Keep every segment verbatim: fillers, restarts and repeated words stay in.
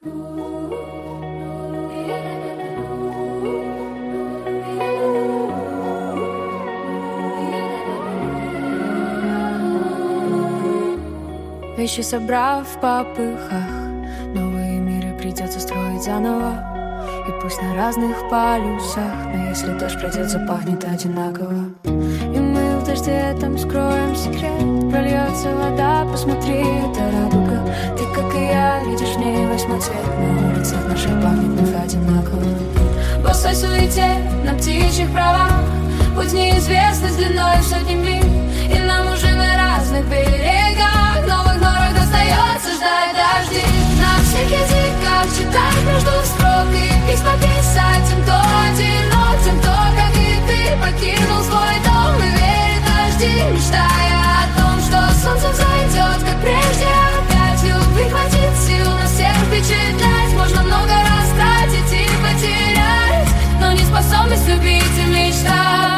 Вещи собрав в попыхах, новые миры придется строить заново. И пусть на разных полюсах, но если дождь пройдет, запахнет одинаково. И мы в дожде этом скроем секрет. Прольется вода, посмотри, это радуга. Ты, как и я, видишь в ней восьмой цвет. На улицах наших пахнет вновь одинаково. В босой суете, на птичьих правах, путь неизвестный с длиной в сотни миль. И нам уже на разных берегах, новых норах достается ждать дожди. На всех языках читать между строк и письма писать тем, кто одинок, тем, кто, как и ты, покинул свой дом и верит в дожди, мечтая о том, что солнце взойдет, как прежде опять. Любви хватит сил на всех впечатлять, можно много раз тратить и потерять, но не способность любить и мечтать.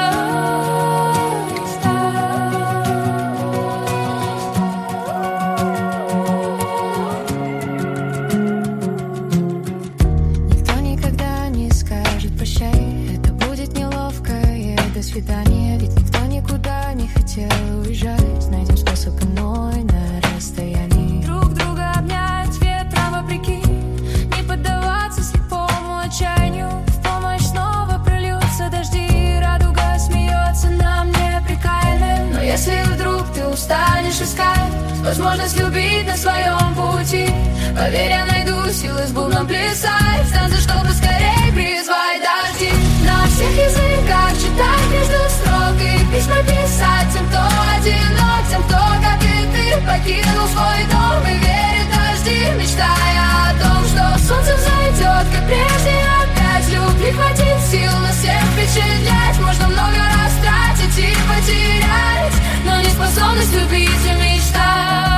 Свидание, ведь никто никуда не хотел уезжать. Найдем способ иной на расстоянии. Друг друга обнять ветром вопреки, не поддаваться слепому отчаянию. В помощь снова прольются дожди, радуга смеется нам непрекаянным. Но если вдруг ты устанешь искать возможность любить на своем пути, поверь, я найду силы с бубном плясать, станцию, чтобы скорее призвать дожди. На всех языках читать между строк и письма писать тем, кто одинок, тем, кто, как и ты, покинул свой дом и верит в дожди, мечтая о том, что солнце взойдет, как прежде опять. Любви хватит сил на всех впечатлять, можно много раз тратить и потерять, но не способность любить и мечтать.